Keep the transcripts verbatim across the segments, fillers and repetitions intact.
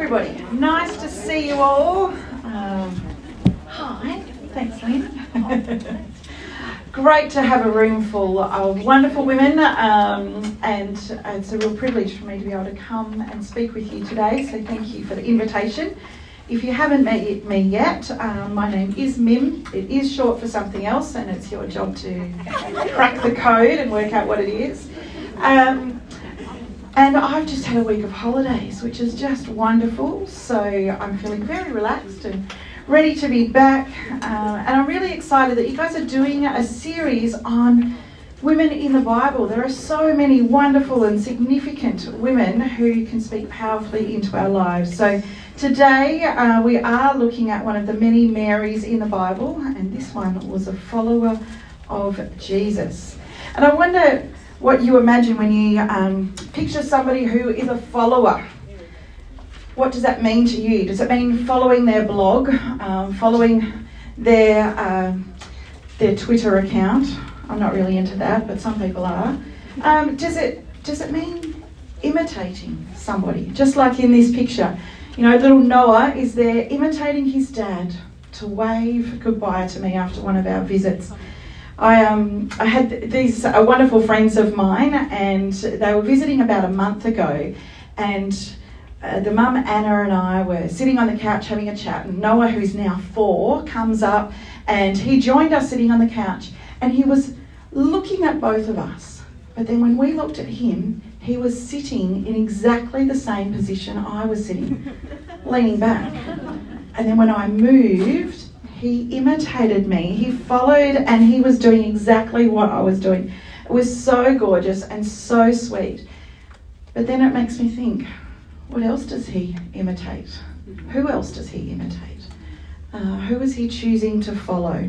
everybody. Nice to see you all. Um, hi. Thanks, Lynn. Great to have a room full of wonderful women, um, and it's a real privilege for me to be able to come and speak with you today, so thank you for the invitation. If you haven't met me yet, um, my name is Mim. It is short for something else, and it's your job to crack the code and work out what it is. Um, and I've just had a week of holidays, which is just wonderful, so I'm feeling very relaxed and ready to be back, uh, and I'm really excited that you guys are doing a series on women in the Bible. There are so many wonderful and significant women who can speak powerfully into our lives. So today uh, we are looking at one of the many Marys in the Bible, and this one was a follower of Jesus. And I wonder what you imagine when you um, picture somebody who is a follower. What does that mean to you? Does it mean following their blog, um, following their um, their Twitter account? I'm not really into that, but some people are. Um, does it does it mean imitating somebody? Just like in this picture, you know, little Noah is there imitating his dad to wave goodbye to me after one of our visits. I um I had these uh, wonderful friends of mine, and they were visiting about a month ago, and Uh, the mum, Anna, and I were sitting on the couch having a chat, and Noah, who's now four, comes up and he joined us sitting on the couch, and he was looking at both of us. But then when we looked at him, he was sitting in exactly the same position I was sitting, leaning back. And then when I moved, he imitated me. He followed, and he was doing exactly what I was doing. It was so gorgeous and so sweet. But then it makes me think, what else does he imitate? Who else does he imitate? Uh, who is he choosing to follow?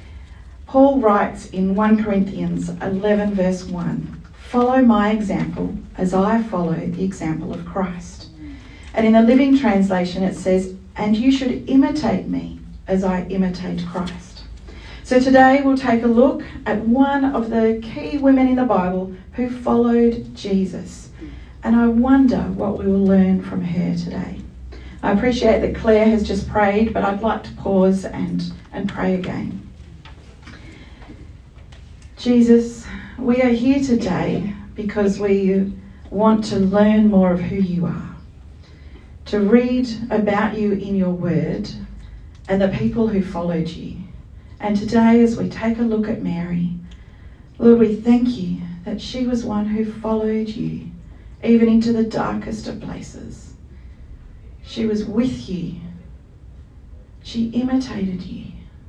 Paul writes in First Corinthians eleven verse one, "Follow my example as I follow the example of Christ." And in the Living Translation it says, "And you should imitate me as I imitate Christ." So today we'll take a look at one of the key women in the Bible who followed Jesus. And I wonder what we will learn from her today. I appreciate that Claire has just prayed, but I'd like to pause and, and pray again. Jesus, we are here today because we want to learn more of who you are, to read about you in your word and the people who followed you. And today, as we take a look at Mary, Lord, we thank you that she was one who followed you even into the darkest of places. She was with you. She imitated you.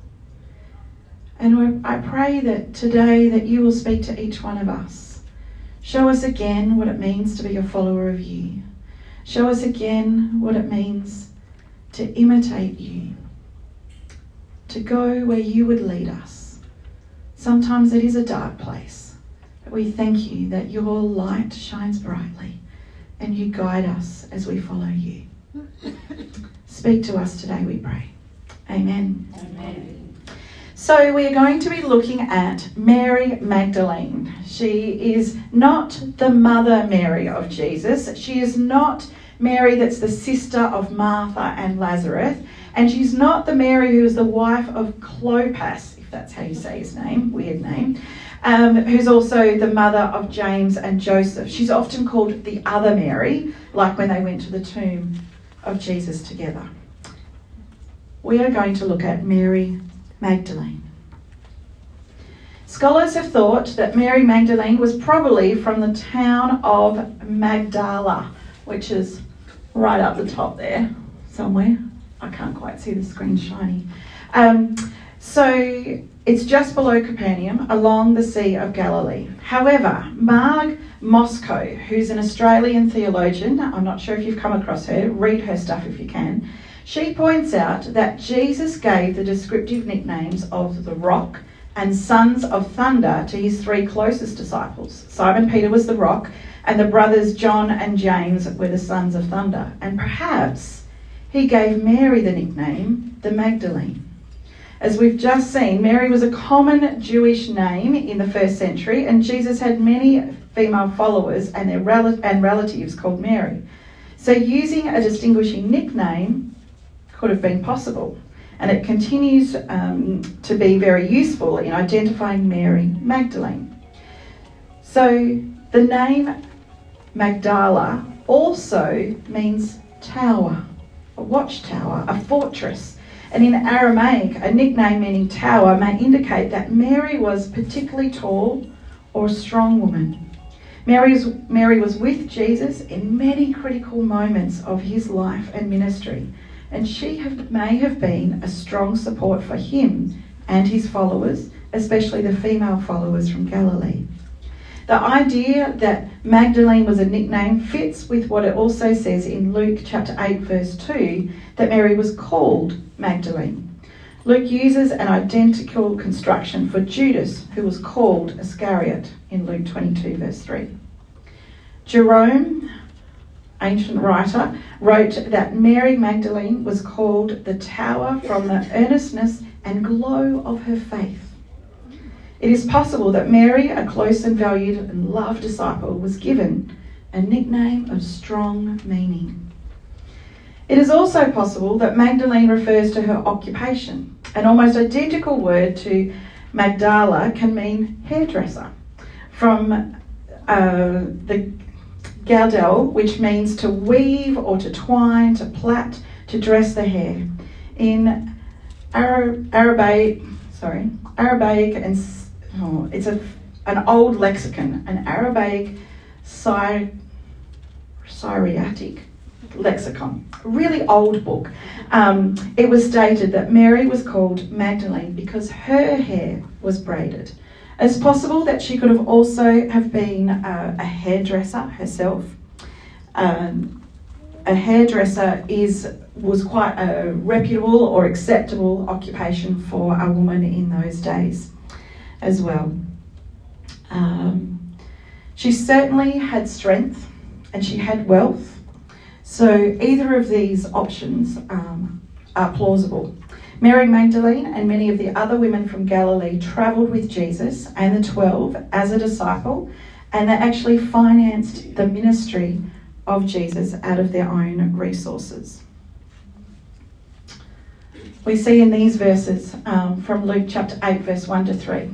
And I pray that today that you will speak to each one of us. Show us again what it means to be a follower of you. Show us again what it means to imitate you, to go where you would lead us. Sometimes it is a dark place. We thank you that your light shines brightly and you guide us as we follow you. Speak to us today, we pray. Amen. Amen. So we are going to be looking at Mary Magdalene. She is not the mother Mary of Jesus. She is not Mary that's the sister of Martha and Lazarus. And she's not the Mary who is the wife of Clopas, if that's how you say his name, weird name. Um, who's also the mother of James and Joseph. She's often called the other Mary, like when they went to the tomb of Jesus together. We are going to look at Mary Magdalene. Scholars have thought that Mary Magdalene was probably from the town of Magdala, which is right up the top there somewhere. I can't quite see the screen shiny. Um, so it's just below Capernaum, along the Sea of Galilee. However, Marg Moscow, who's an Australian theologian, I'm not sure if you've come across her, read her stuff if you can, she points out that Jesus gave the descriptive nicknames of the Rock and Sons of Thunder to his three closest disciples. Simon Peter was the Rock, and the brothers John and James were the Sons of Thunder. And perhaps he gave Mary the nickname the Magdalene. As we've just seen, Mary was a common Jewish name in the first century, and Jesus had many female followers and their rel- and relatives called Mary. So using a distinguishing nickname could have been possible, and it continues um, to be very useful in identifying Mary Magdalene. So the name Magdala also means tower, a watchtower, a fortress. And in Aramaic, a nickname meaning tower may indicate that Mary was particularly tall or a strong woman. Mary's, Mary was with Jesus in many critical moments of his life and ministry, and she have, may have been a strong support for him and his followers, especially the female followers from Galilee. The idea that Magdalene was a nickname fits with what it also says in Luke chapter eight verse two, that Mary was called Magdalene. Luke uses an identical construction for Judas, who was called Iscariot in Luke twenty-two verse three. Jerome, ancient writer, wrote that Mary Magdalene was called the tower from the earnestness and glow of her faith. It is possible that Mary, a close and valued and loved disciple, was given a nickname of strong meaning. It is also possible that Magdalene refers to her occupation. An almost identical word to Magdala can mean hairdresser, from uh, the Gadel, which means to weave or to twine, to plait, to dress the hair. In Ara- Arabic, sorry, Arabic and oh, it's a an old lexicon, an Arabic Sy- Syriatic lexicon, a really old book. Um, it was stated that Mary was called Magdalene because her hair was braided. It's possible that she could have also have been a, a hairdresser herself. Um, a hairdresser is was quite a reputable or acceptable occupation for a woman in those days as well. Um, she certainly had strength and she had wealth, so either of these options um, are plausible. Mary Magdalene and many of the other women from Galilee travelled with Jesus and the twelve as a disciple, and they actually financed the ministry of Jesus out of their own resources. We see in these verses um, from Luke chapter eight verse one to three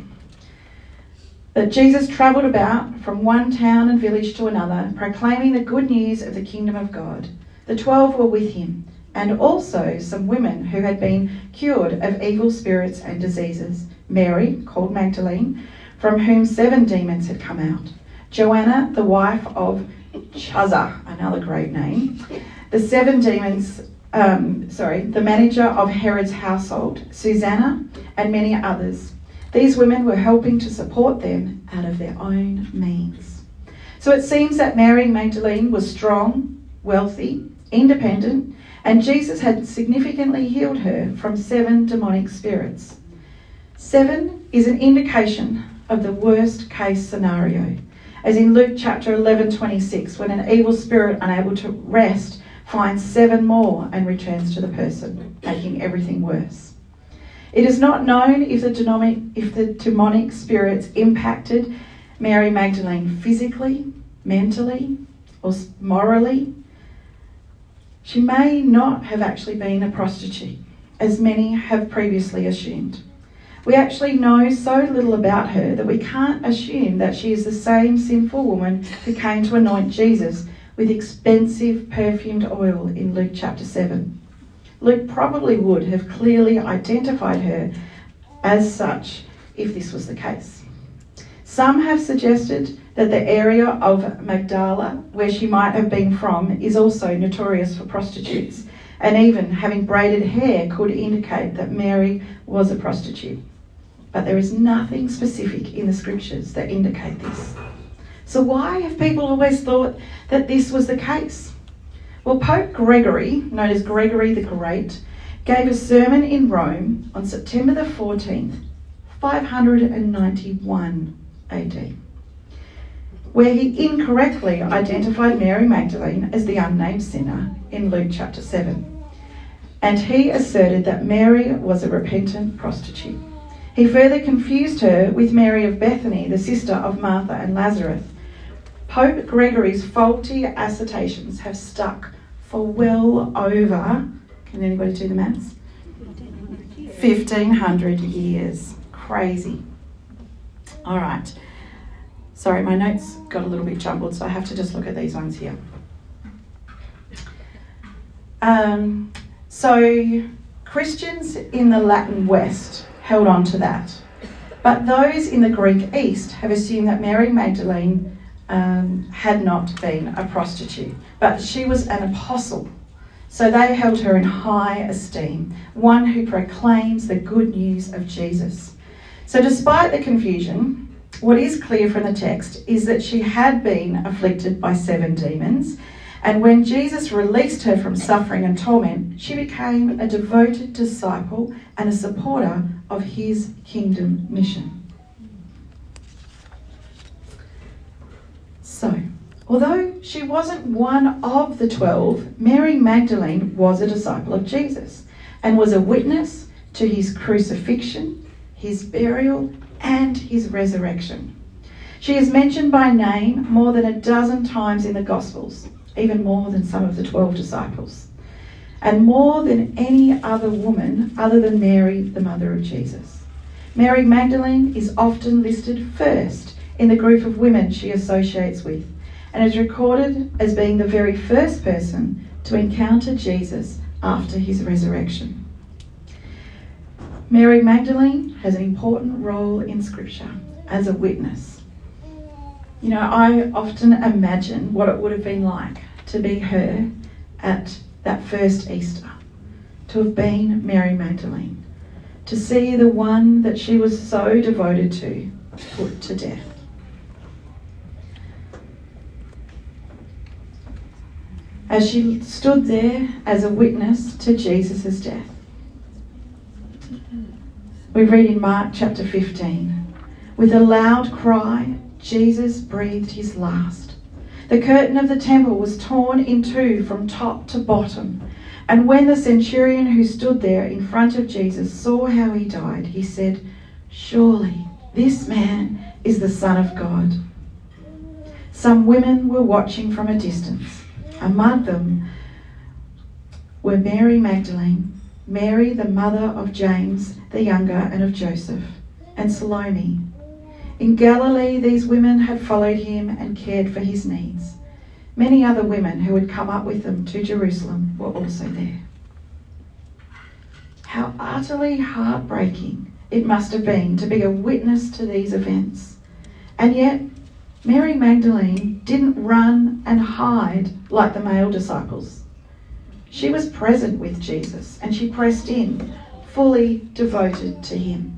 that Jesus travelled about from one town and village to another, proclaiming the good news of the kingdom of God. The twelve were with him, and also some women who had been cured of evil spirits and diseases. Mary, called Magdalene, from whom seven demons had come out. Joanna, the wife of Chuza, another great name. The seven demons, um, sorry, the manager of Herod's household, Susanna, and many others. These women were helping to support them out of their own means. So it seems that Mary Magdalene was strong, wealthy, independent, and Jesus had significantly healed her from seven demonic spirits. Seven is an indication of the worst case scenario, as in Luke chapter eleven twenty-six, when an evil spirit unable to rest finds seven more and returns to the person, making everything worse. It is not known if the demonic, if the demonic spirits impacted Mary Magdalene physically, mentally, or morally. She may not have actually been a prostitute, as many have previously assumed. We actually know so little about her that we can't assume that she is the same sinful woman who came to anoint Jesus with expensive perfumed oil in Luke chapter seven. Luke probably would have clearly identified her as such if this was the case. Some have suggested that the area of Magdala, where she might have been from, is also notorious for prostitutes, and even having braided hair could indicate that Mary was a prostitute. But there is nothing specific in the scriptures that indicate this. So why have people always thought that this was the case? Well, Pope Gregory, known as Gregory the Great, gave a sermon in Rome on September the fourteenth, five hundred ninety-one A D, where he incorrectly identified Mary Magdalene as the unnamed sinner in Luke chapter seven. And he asserted that Mary was a repentant prostitute. He further confused her with Mary of Bethany, the sister of Martha and Lazarus. Pope Gregory's faulty assertions have stuck for well over, can anybody do the maths? fifteen hundred years. Crazy. All right. Sorry, my notes got a little bit jumbled, so I have to just look at these ones here. Um, so Christians in the Latin West held on to that. But those in the Greek East have assumed that Mary Magdalene um, had not been a prostitute, but she was an apostle. So they held her in high esteem, one who proclaims the good news of Jesus. So despite the confusion, what is clear from the text is that she had been afflicted by seven demons, and when Jesus released her from suffering and torment, she became a devoted disciple and a supporter of his kingdom mission. So, although she wasn't one of the twelve, Mary Magdalene was a disciple of Jesus and was a witness to his crucifixion, his burial, and his resurrection. She is mentioned by name more than a dozen times in the Gospels, even more than some of the twelve disciples, and more than any other woman other than Mary, the mother of Jesus. Mary Magdalene is often listed first in the group of women she associates with, and is recorded as being the very first person to encounter Jesus after his resurrection. Mary Magdalene has an important role in Scripture as a witness. You know, I often imagine what it would have been like to be her at that first Easter, to have been Mary Magdalene, to see the one that she was so devoted to put to death. As she stood there as a witness to Jesus' death. We read in Mark chapter fifteen, with a loud cry, Jesus breathed his last. The curtain of the temple was torn in two from top to bottom, and when the centurion who stood there in front of Jesus saw how he died, he said, "Surely this man is the Son of God." Some women were watching from a distance. Among them were Mary Magdalene, Mary the mother of James the younger and of Joseph, and Salome. In Galilee, these women had followed him and cared for his needs. Many other women who had come up with them to Jerusalem were also there. How utterly heartbreaking it must have been to be a witness to these events. And yet, Mary Magdalene didn't run and hide like the male disciples. She was present with Jesus and she pressed in, fully devoted to him.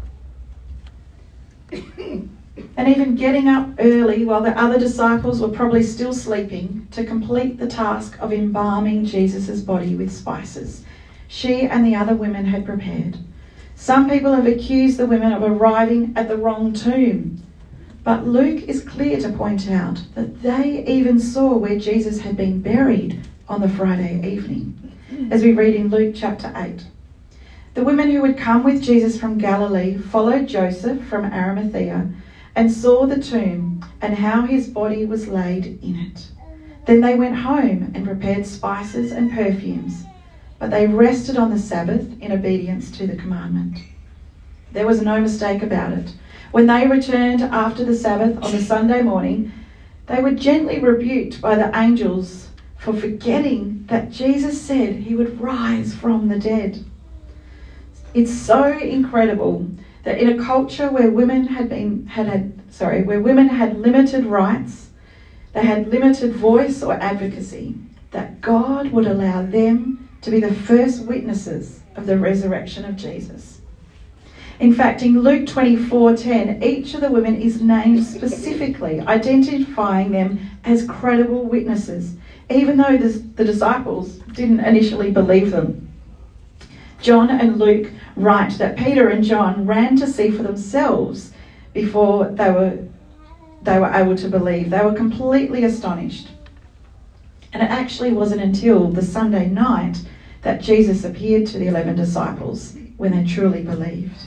And even getting up early while the other disciples were probably still sleeping to complete the task of embalming Jesus' body with spices she and the other women had prepared. Some people have accused the women of arriving at the wrong tomb, but Luke is clear to point out that they even saw where Jesus had been buried on the Friday evening, as we read in Luke chapter eight. The women who had come with Jesus from Galilee followed Joseph from Arimathea and saw the tomb and how his body was laid in it. Then they went home and prepared spices and perfumes, but they rested on the Sabbath in obedience to the commandment. There was no mistake about it. When they returned after the Sabbath on the Sunday morning, they were gently rebuked by the angels for forgetting that Jesus said he would rise from the dead. It's so incredible that in a culture where women had been had had sorry, where women had limited rights, they had limited voice or advocacy, that God would allow them to be the first witnesses of the resurrection of Jesus. In fact, in Luke twenty-four ten, each of the women is named specifically, identifying them as credible witnesses, even though the, the disciples didn't initially believe them. John and Luke write that Peter and John ran to see for themselves before they were, they were able to believe. They were completely astonished. And it actually wasn't until the Sunday night that Jesus appeared to the eleven disciples when they truly believed.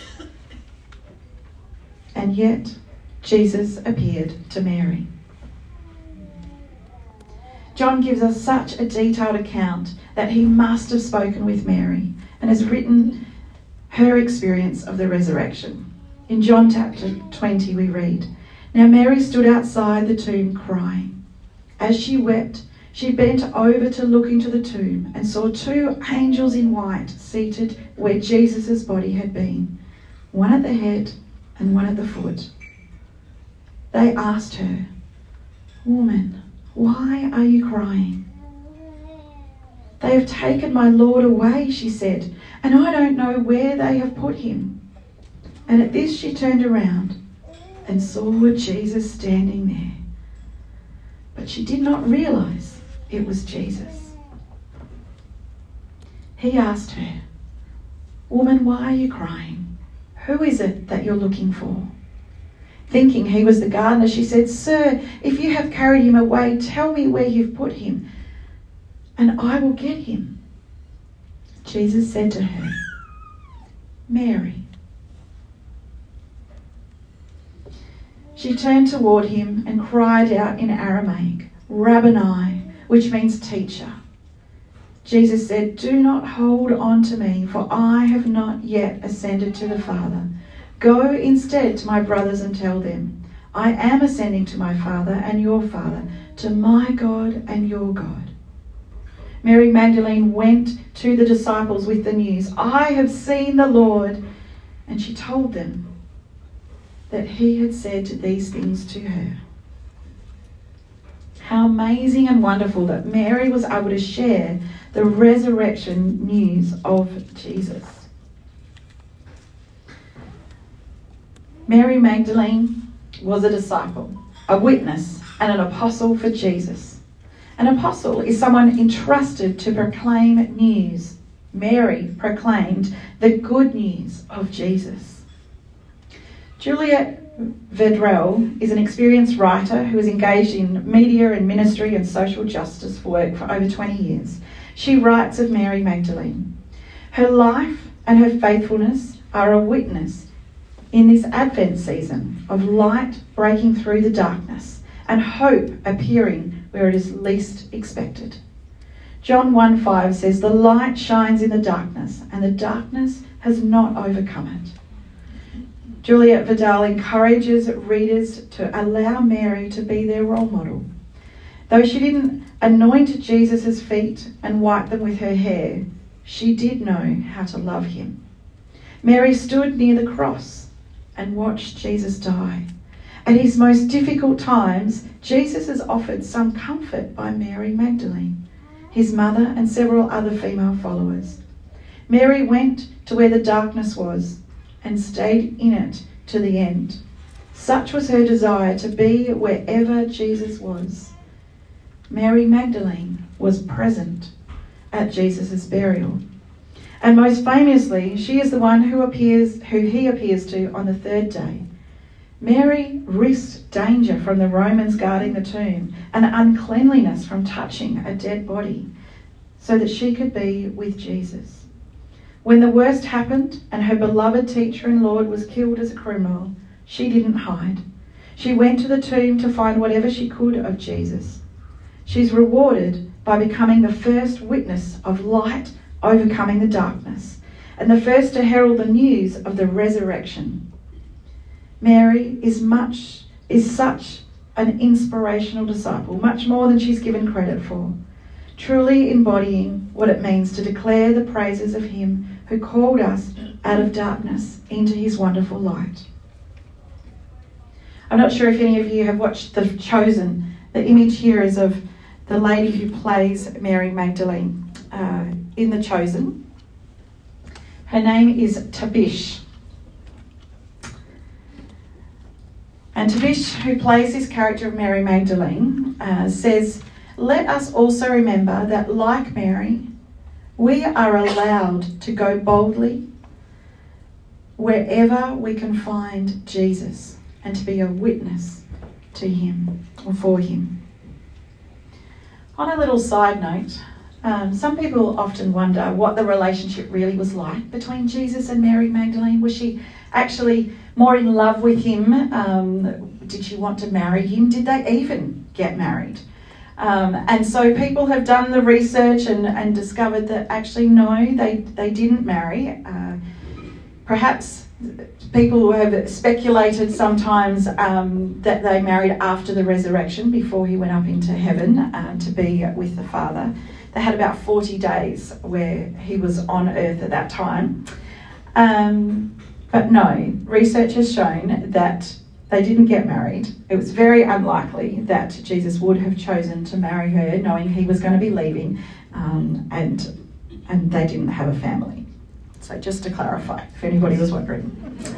And yet, Jesus appeared to Mary. John gives us such a detailed account that he must have spoken with Mary and has written her experience of the resurrection. In John chapter twenty we read, "Now Mary stood outside the tomb crying. As she wept, she bent over to look into the tomb and saw two angels in white seated where Jesus' body had been, one at the head and one at the foot. They asked her, 'Woman, why are you crying?' 'They have taken my Lord away,' she said, 'and I don't know where they have put him.' And at this she turned around and saw Jesus standing there. But she did not realize it was Jesus. He asked her, 'Woman, why are you crying? Who is it that you're looking for?' Thinking he was the gardener, she said, 'Sir, if you have carried him away, tell me where you've put him, and I will get him.' Jesus said to her, 'Mary.' She turned toward him and cried out in Aramaic, 'Rabboni,' which means teacher. Jesus said, 'Do not hold on to me, for I have not yet ascended to the Father. Go instead to my brothers and tell them, I am ascending to my Father and your Father, to my God and your God.' Mary Magdalene went to the disciples with the news, 'I have seen the Lord,' and she told them that he had said these things to her. How amazing and wonderful that Mary was able to share the resurrection news of Jesus. Mary Magdalene was a disciple, a witness, and an apostle for Jesus. An apostle is someone entrusted to proclaim news. Mary proclaimed the good news of Jesus. Juliet Vedrell is an experienced writer who is engaged in media and ministry and social justice work for over twenty years. She writes of Mary Magdalene. Her life and her faithfulness are a witness in this Advent season of light breaking through the darkness and hope appearing where it is least expected. John one five says, "The light shines in the darkness, and the darkness has not overcome it." Juliet Vidal encourages readers to allow Mary to be their role model. Though she didn't anoint Jesus' feet and wipe them with her hair, she did know how to love him. Mary stood near the cross and watched Jesus die. At his most difficult times, Jesus is offered some comfort by Mary Magdalene, his mother and several other female followers. Mary went to where the darkness was and stayed in it to the end. Such was her desire to be wherever Jesus was. Mary Magdalene was present at Jesus' burial. And most famously, she is the one who appears, who he appears to on the third day. Mary risked danger from the Romans guarding the tomb and uncleanliness from touching a dead body so that she could be with Jesus. When the worst happened and her beloved teacher and Lord was killed as a criminal, she didn't hide. She went to the tomb to find whatever she could of Jesus. She's rewarded by becoming the first witness of light overcoming the darkness and the first to herald the news of the resurrection. Mary is much is such an inspirational disciple, much more than she's given credit for, truly embodying what it means to declare the praises of him who called us out of darkness into his wonderful light. I'm not sure if any of you have watched The Chosen. The image here is of the lady who plays Mary Magdalene uh, in The Chosen. Her name is Tabish. And Tabish, who plays this character of Mary Magdalene, uh, says, "Let us also remember that, like Mary, we are allowed to go boldly wherever we can find Jesus and to be a witness to him or for him." On a little side note, um, some people often wonder what the relationship really was like between Jesus and Mary Magdalene. Was she actually more in love with him? Um, did she want to marry him? Did they even get married? Um, and so people have done the research and, and discovered that actually no, they, they didn't marry. Uh, perhaps people have speculated sometimes um, that they married after the resurrection, before he went up into heaven uh, to be with the Father. They had about forty days where he was on earth at that time. Um, but no, research has shown that they didn't get married. It was very unlikely that Jesus would have chosen to marry her knowing he was going to be leaving, um, and, and they didn't have a family. So just to clarify, if anybody was wondering.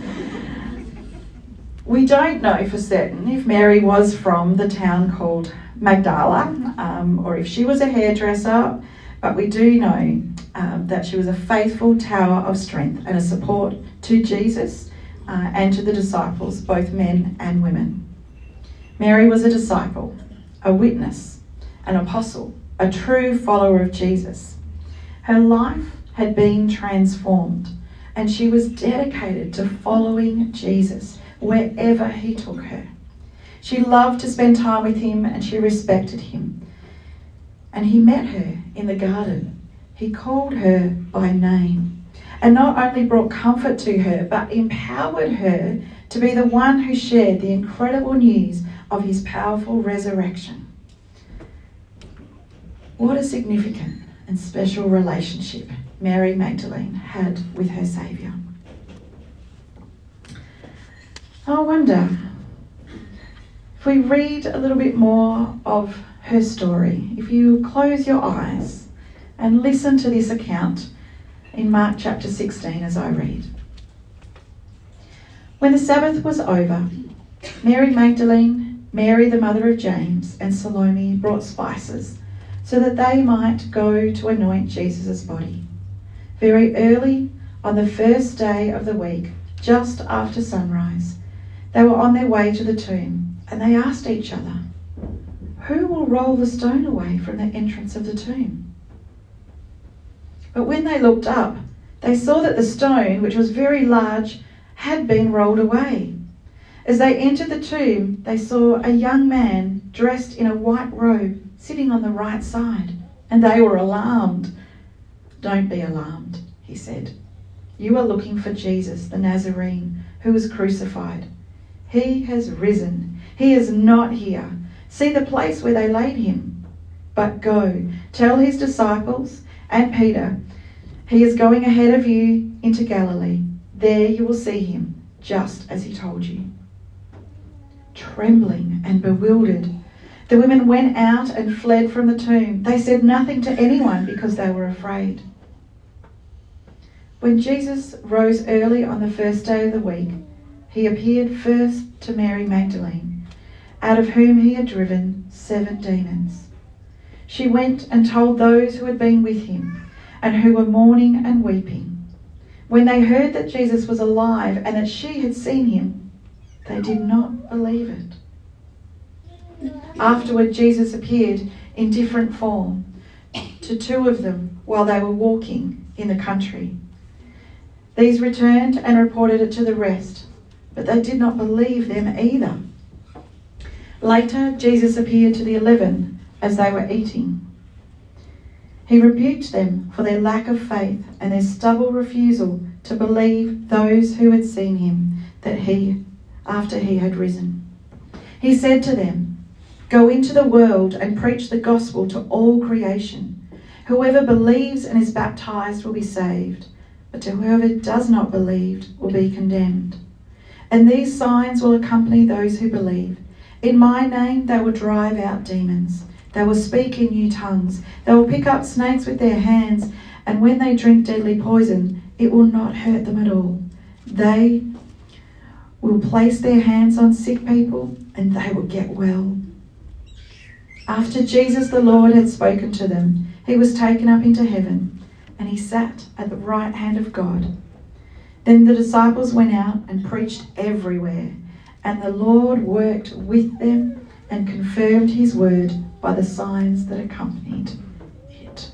We don't know for certain if Mary was from the town called Magdala, um, or if she was a hairdresser, but we do know um, that she was a faithful tower of strength and a support to Jesus uh, and to the disciples, both men and women. Mary was a disciple, a witness, an apostle, a true follower of Jesus. Her life had been transformed, and she was dedicated to following Jesus wherever he took her. She loved to spend time with him, and she respected him. And he met her in the garden. He called her by name, and not only brought comfort to her, but empowered her to be the one who shared the incredible news of his powerful resurrection. What a significant and special relationship Mary Magdalene had with her Saviour. I wonder, if we read a little bit more of her story, if you close your eyes and listen to this account in Mark chapter sixteen as I read. When the Sabbath was over, Mary Magdalene, Mary the mother of James, and Salome brought spices so that they might go to anoint Jesus' body. Very early on the first day of the week, just after sunrise, they were on their way to the tomb, and they asked each other, "Who will roll the stone away from the entrance of the tomb?" But when they looked up, they saw that the stone, which was very large, had been rolled away. As they entered the tomb, they saw a young man dressed in a white robe sitting on the right side, and they were alarmed. "Don't be alarmed," he said. "You are looking for Jesus, the Nazarene, who was crucified. He has risen. He is not here. See the place where they laid him. But go, tell his disciples and Peter, he is going ahead of you into Galilee. There you will see him, just as he told you." Trembling and bewildered, the women went out and fled from the tomb. They said nothing to anyone because they were afraid. When Jesus rose early on the first day of the week, he appeared first to Mary Magdalene, out of whom he had driven seven demons. She went and told those who had been with him and who were mourning and weeping. When they heard that Jesus was alive and that she had seen him, they did not believe it. Afterward, Jesus appeared in different form to two of them while they were walking in the country. These returned and reported it to the rest, but they did not believe them either. Later, Jesus appeared to the eleven as they were eating. He rebuked them for their lack of faith and their stubborn refusal to believe those who had seen him that he, after he had risen. He said to them, "Go into the world and preach the gospel to all creation. Whoever believes and is baptized will be saved, but to whoever does not believe will be condemned. And these signs will accompany those who believe. In my name they will drive out demons. They will speak in new tongues. They will pick up snakes with their hands, and when they drink deadly poison, it will not hurt them at all. They will place their hands on sick people, and they will get well." After Jesus the Lord had spoken to them, he was taken up into heaven, and he sat at the right hand of God. Then the disciples went out and preached everywhere, and the Lord worked with them and confirmed his word by the signs that accompanied it.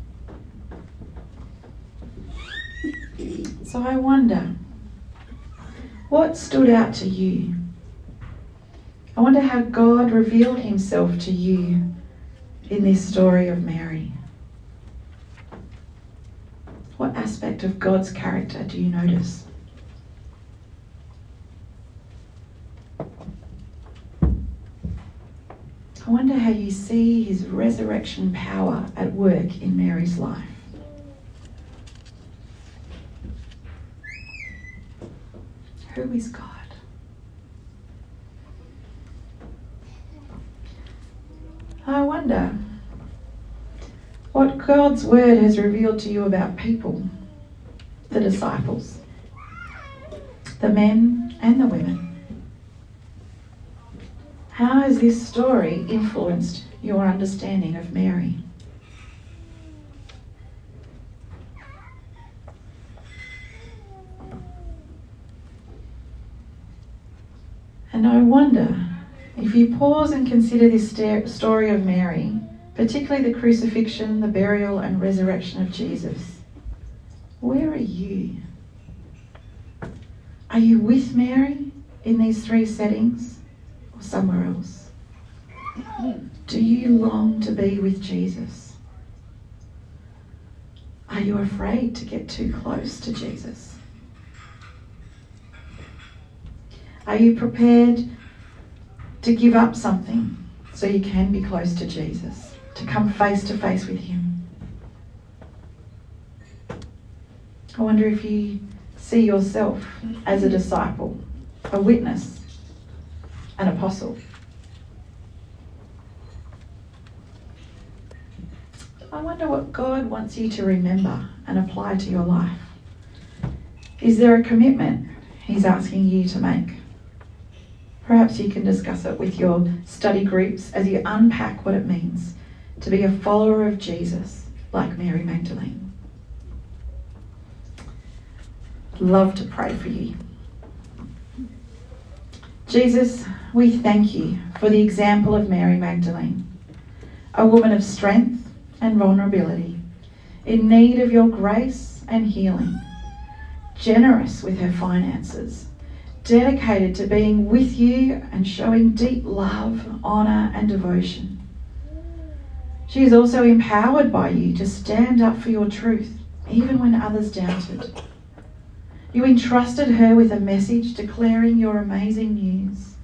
So I wonder, what stood out to you? I wonder how God revealed himself to you in this story of Mary? What aspect of God's character do you notice? I wonder how you see his resurrection power at work in Mary's life. Who is God? I wonder what God's word has revealed to you about people, the disciples, the men and the women. How has this story influenced your understanding of Mary? And I wonder if you pause and consider this st- story of Mary, particularly the crucifixion, the burial and resurrection of Jesus, where are you? Are you with Mary in these three settings or somewhere else? Do you long to be with Jesus? Are you afraid to get too close to Jesus? Are you prepared to give up something so you can be close to Jesus, to come face to face with him? I wonder if you see yourself as a disciple, a witness, an apostle. I wonder what God wants you to remember and apply to your life. Is there a commitment he's asking you to make? Perhaps you can discuss it with your study groups as you unpack what it means to be a follower of Jesus like Mary Magdalene. I'd love to pray for you. Jesus, we thank you for the example of Mary Magdalene, a woman of strength and vulnerability, in need of your grace and healing, generous with her finances, dedicated to being with you and showing deep love, honour and devotion. She is also empowered by you to stand up for your truth, even when others doubted. You entrusted her with a message declaring your amazing news.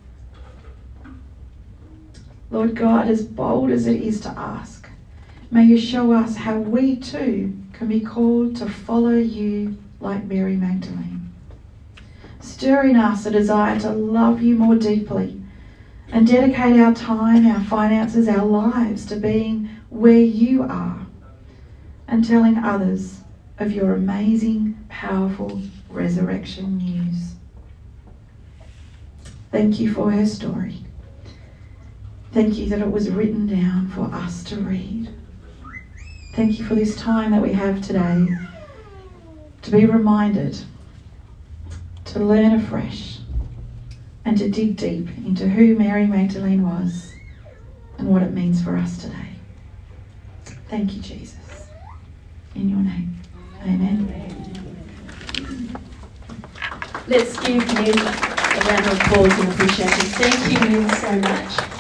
Lord God, as bold as it is to ask, may you show us how we too can be called to follow you like Mary Magdalene. Stir in us a desire to love you more deeply and dedicate our time, our finances, our lives to being where you are and telling others of your amazing, powerful resurrection news. Thank you for her story. Thank you that it was written down for us to read. Thank you for this time that we have today to be reminded, to learn afresh, and to dig deep into who Mary Magdalene was and what it means for us today. Thank you, Jesus. In your name, amen. Let's give Lynn a round of applause and appreciation. Thank you, Lynn, so much.